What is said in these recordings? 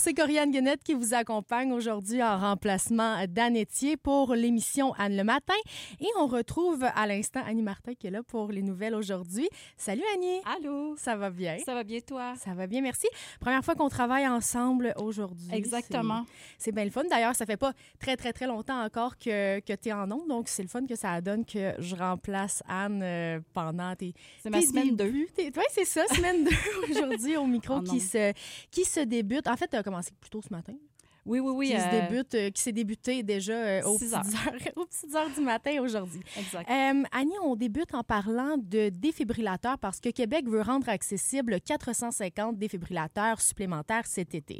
c'est Corianne Guenette qui vous accompagne aujourd'hui en remplacement d'Anne Etier pour l'émission Anne le matin. Et on retrouve à l'instant Annie Martin qui est là pour les nouvelles aujourd'hui. Salut Annie! Allô! Ça va bien? Ça va bien toi? Ça va bien, merci. Première fois qu'on travaille ensemble aujourd'hui. Exactement. C'est bien le fun. D'ailleurs, ça fait pas très, très, très longtemps encore que tu es en ondes, donc c'est le fun que ça donne que je remplace Anne pendant tes C'est ma semaine 2. Oui, c'est ça, semaine 2 aujourd'hui au micro qui se débute. En fait, tu as commencé plus tôt ce matin. Oui. Qui s'est débuté déjà aux petites heures du matin aujourd'hui. Exact. Annie, on débute en parlant de défibrillateurs parce que Québec veut rendre accessible 450 défibrillateurs supplémentaires cet été.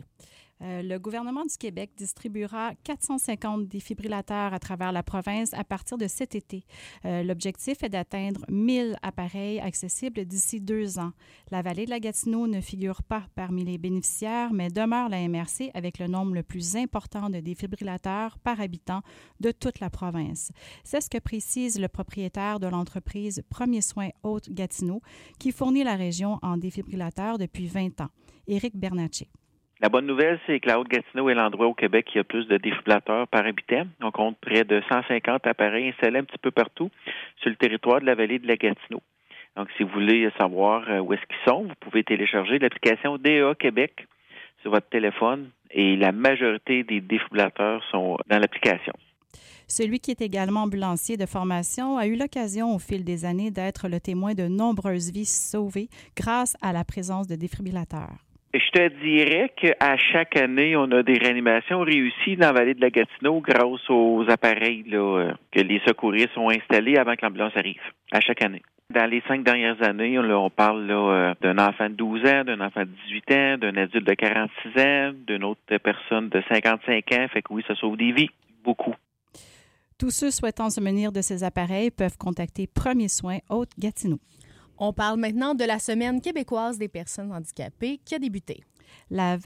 Le gouvernement du Québec distribuera 450 défibrillateurs à travers la province à partir de cet été. L'objectif est d'atteindre 1000 appareils accessibles d'ici 2 ans. La vallée de la Gatineau ne figure pas parmi les bénéficiaires, mais demeure la MRC avec le nombre le plus important de défibrillateurs par habitant de toute la province. C'est ce que précise le propriétaire de l'entreprise Premier Soin Haute-Gatineau, qui fournit la région en défibrillateurs depuis 20 ans. Éric Bernatchez. La bonne nouvelle, c'est que la Haute-Gatineau est l'endroit au Québec qui a plus de défibrillateurs par habitant. On compte près de 150 appareils installés un petit peu partout sur le territoire de la vallée de la Gatineau. Donc, si vous voulez savoir où est-ce qu'ils sont, vous pouvez télécharger l'application DEA Québec sur votre téléphone et la majorité des défibrillateurs sont dans l'application. Celui qui est également ambulancier de formation a eu l'occasion au fil des années d'être le témoin de nombreuses vies sauvées grâce à la présence de défibrillateurs. Je te dirais qu'à chaque année, on a des réanimations réussies dans la vallée de la Gatineau grâce aux appareils que les secouristes ont installés avant que l'ambulance arrive, à chaque année. Dans les 5 dernières années, on parle d'un enfant de 12 ans, d'un enfant de 18 ans, d'un adulte de 46 ans, d'une autre personne de 55 ans. Fait que oui, ça sauve des vies, beaucoup. Tous ceux souhaitant se munir de ces appareils peuvent contacter Premier Soin Haute-Gatineau. On parle maintenant de la Semaine québécoise des personnes handicapées qui a débuté. La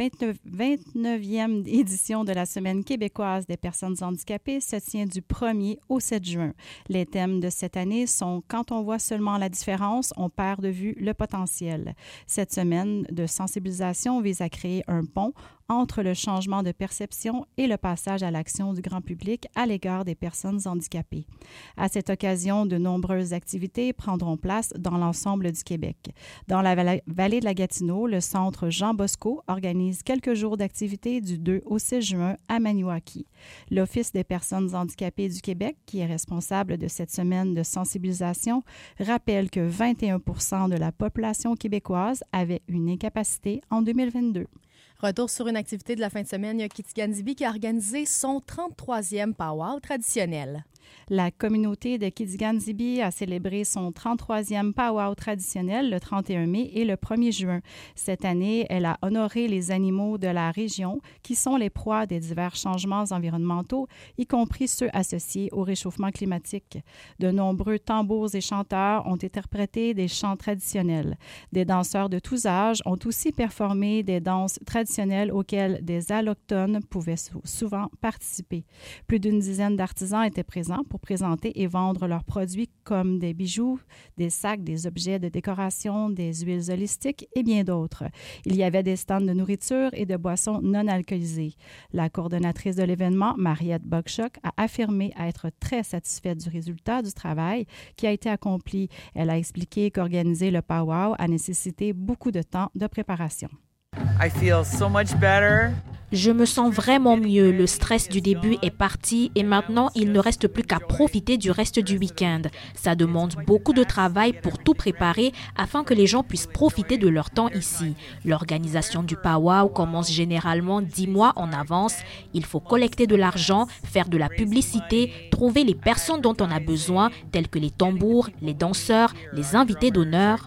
29e édition de la Semaine québécoise des personnes handicapées se tient du 1er au 7 juin. Les thèmes de cette année sont « Quand on voit seulement la différence, on perd de vue le potentiel ». Cette semaine de sensibilisation vise à créer un pont entre le changement de perception et le passage à l'action du grand public à l'égard des personnes handicapées. À cette occasion, de nombreuses activités prendront place dans l'ensemble du Québec. Dans la vallée de la Gatineau, le Centre Jean Bosco organise quelques jours d'activités du 2 au 6 juin à Maniwaki. L'Office des personnes handicapées du Québec, qui est responsable de cette semaine de sensibilisation, rappelle que 21% de la population québécoise avait une incapacité en 2022. Retour sur une activité de la fin de semaine, il y a Kidigan-Zibi qui a organisé son 33e powwow traditionnel. La communauté de Kidigan-Zibi a célébré son 33e powwow traditionnel le 31 mai et le 1er juin. Cette année, elle a honoré les animaux de la région qui sont les proies des divers changements environnementaux, y compris ceux associés au réchauffement climatique. De nombreux tambours et chanteurs ont interprété des chants traditionnels. Des danseurs de tous âges ont aussi performé des danses traditionnelles auxquelles des allochtones pouvaient souvent participer. Plus d'une dizaine d'artisans étaient présents pour présenter et vendre leurs produits comme des bijoux, des sacs, des objets de décoration, des huiles holistiques et bien d'autres. Il y avait des stands de nourriture et de boissons non alcoolisées. La coordonnatrice de l'événement, Mariette Bogchock, a affirmé être très satisfaite du résultat du travail qui a été accompli. Elle a expliqué qu'organiser le powwow a nécessité beaucoup de temps de préparation. I feel so much better. Je me sens vraiment mieux. Le stress du début est parti et maintenant, il ne reste plus qu'à profiter du reste du week-end. Ça demande beaucoup de travail pour tout préparer afin que les gens puissent profiter de leur temps ici. L'organisation du powwow commence généralement 10 mois en avance. Il faut collecter de l'argent, faire de la publicité, trouver les personnes dont on a besoin, telles que les tambours, les danseurs, les invités d'honneur.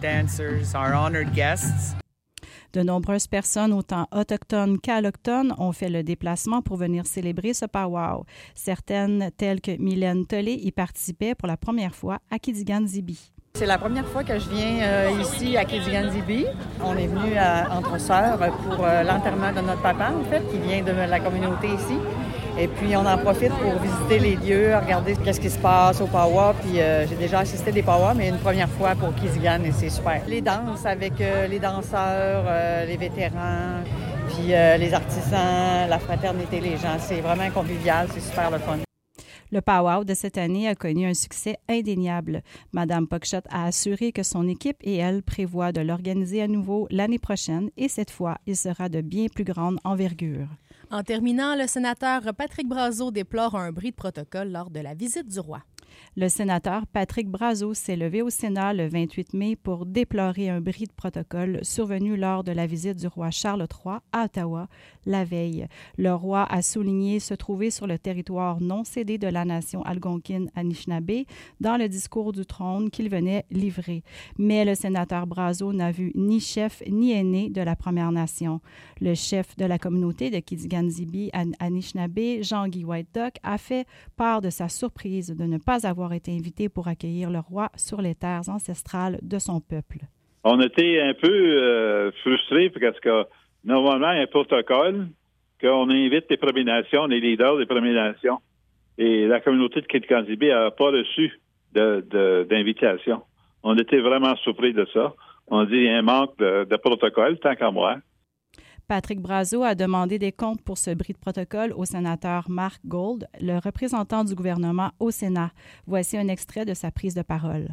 De nombreuses personnes, autant autochtones qu'allochtones, ont fait le déplacement pour venir célébrer ce powwow. Certaines, telles que Mylène Tollet, y participaient pour la première fois à Kidigan-Zibi. C'est la première fois que je viens ici à Kidigan-Zibi. On est venu entre sœurs pour l'enterrement de notre papa, en fait, qui vient de la communauté ici. Et puis, on en profite pour visiter les lieux, regarder qu'est-ce qui se passe au powwow. Puis, j'ai déjà assisté des powwows, mais une première fois pour Kidigan et c'est super. Les danses avec les danseurs, les vétérans. Puis les artisans, la fraternité, les gens, c'est vraiment convivial, c'est super le fun. Le powwow de cette année a connu un succès indéniable. Madame Puckshott a assuré que son équipe et elle prévoient de l'organiser à nouveau l'année prochaine et cette fois, il sera de bien plus grande envergure. En terminant, le sénateur Patrick Brazeau déplore un bris de protocole lors de la visite du roi. Le sénateur Patrick Brazeau s'est levé au Sénat le 28 mai pour déplorer un bris de protocole survenu lors de la visite du roi Charles III à Ottawa la veille. Le roi a souligné se trouver sur le territoire non cédé de la nation algonquine Anishinaabe dans le discours du trône qu'il venait livrer. Mais le sénateur Brazeau n'a vu ni chef ni aîné de la Première Nation. Le chef de la communauté de Kidigan-Zibi Anishinaabe, Jean-Guy White-Duck, a fait part de sa surprise de ne pas avoir été invité pour accueillir le roi sur les terres ancestrales de son peuple. On était un peu frustrés parce que normalement, il y a un protocole qu'on invite les Premières Nations, les leaders des Premières Nations. Et la communauté de Kidigan-Zibi n'a pas reçu d'invitation. On était vraiment surpris de ça. On dit qu'il y a un manque de protocole, tant qu'à moi. Patrick Brazeau a demandé des comptes pour ce bris de protocole au sénateur Mark Gold, le représentant du gouvernement au Sénat. Voici un extrait de sa prise de parole.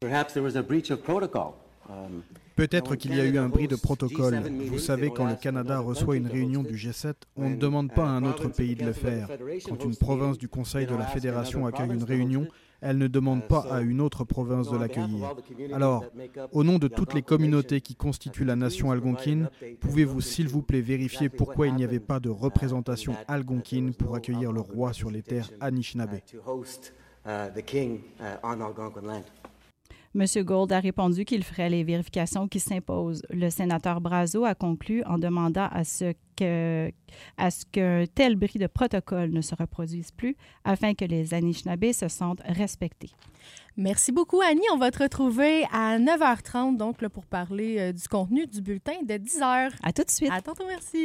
Peut-être qu'il y a eu un bris de protocole. Vous savez, quand le Canada reçoit une réunion du G7, on ne demande pas à un autre pays de le faire. Quand une province du Conseil de la Fédération accueille une réunion, elle ne demande pas à une autre province de l'accueillir. Alors, au nom de toutes les communautés qui constituent la nation algonquine, pouvez-vous s'il vous plaît vérifier pourquoi il n'y avait pas de représentation algonquine pour accueillir le roi sur les terres Anishinaabe? M. Gold a répondu qu'il ferait les vérifications qui s'imposent. Le sénateur Brazeau a conclu en demandant à ce qu'un tel bris de protocole ne se reproduise plus afin que les Anishinaabe se sentent respectés. Merci beaucoup, Annie. On va te retrouver à 9h30 donc, là, pour parler du contenu du bulletin de 10h. À tout de suite. À tantôt, merci.